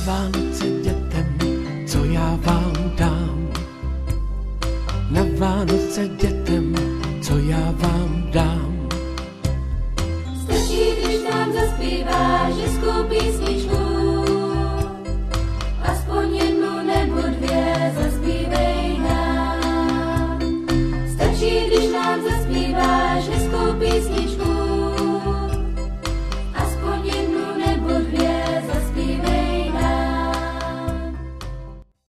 Vánoce dětem, co já vám dám. Na Vánoce dětem